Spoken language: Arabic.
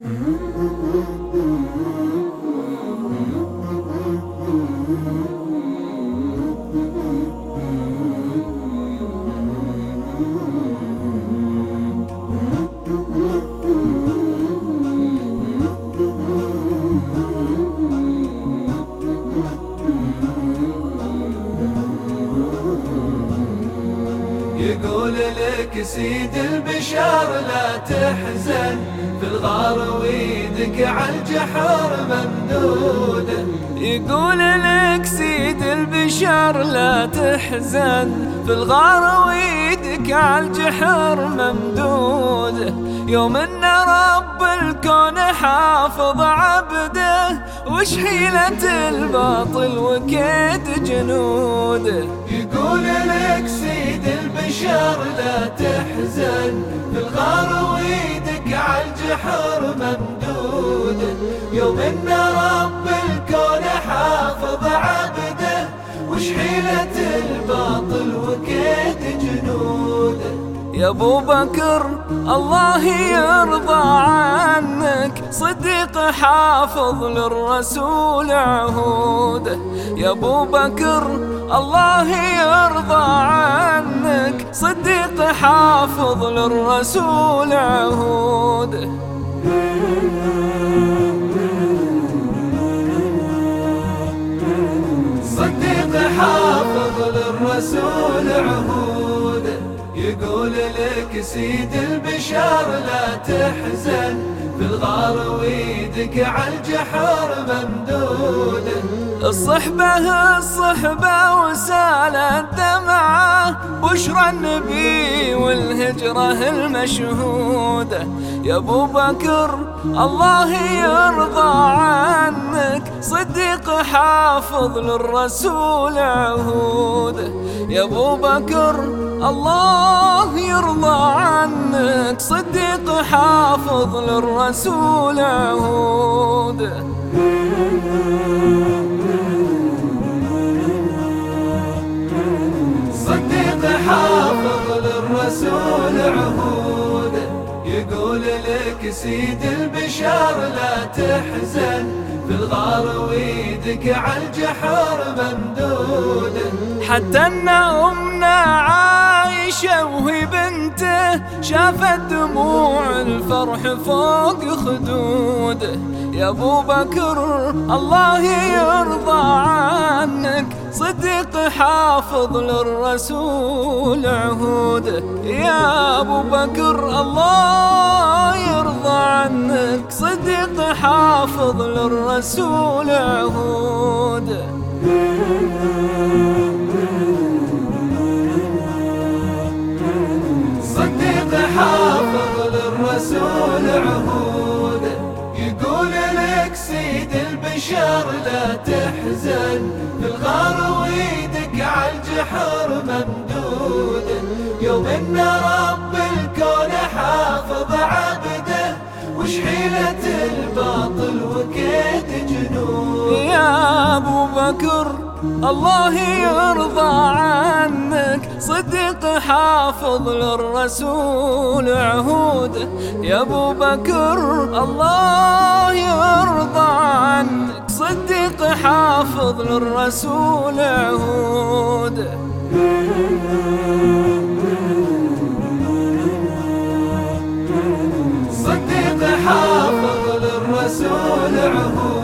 يقول لك سيد البشر لا تحزن، في الغار ويدك عالجحر ممدودة. يقول لك سيد البشر لا تحزن، في الغار ويدك عالجحر ممدودة. يوم ان رب الكون حافظ عبده، وش حيلة الباطل وكيد جنوده. يقول لك سيد البشر لا تحزن، في الغار ويدك عالجحر ممدودة. يوم ان رب الكون حافظ عبده، وش حيلة الباطل وكيد جنوده. يا ابو بكر الله يرضى عنك، صديق حافظ للرسول عهوده. يا ابو بكر الله يرضى عنك، صديق حافظ للرسول عهوده. صديق حافظ للرسول عهوده. يقول لك سيد البشر لا تحزن، في الغار ويدك عالجحر ممدودة. الصحبة وسالت دمعه، بشرى النبي والهجرة المشهودة. يا ابو بكر الله يرضى عنك، صديق حافظ للرسول عهوده. يا ابو بكر الله يرضى عنك، صديق حافظ للرسول عهوده. صديق حافظ للرسول عهوده. يقول لك سيد البشر لا تحزن، في الغار ويدك عالجحر ممدودة. حتى ان امنا عايشة وهي بنته، شافت دموع الفرح فوق خدوده. يا ابو بكر الله يرضى عنك، صديق حافظ للرسول عهوده. يا ابو بكر الله يرضى عنك، صديق حافظ للرسول عهوده. صديق حافظ للرسول عهوده. يقول لك سيد البشر لا تحزن، في الغار ويدك عالجحر ممدودة. يوم ان رب الكون حافظ عبده، وش حيلة الباطل وكيد جنوده. يا ابو بكر الله يرضى عنك، صديق حافظ للرسول عهوده. يا ابو بكر الله يرضى عنك، صديق حافظ للرسول عهوده. صديق حافظ للرسول عهوده.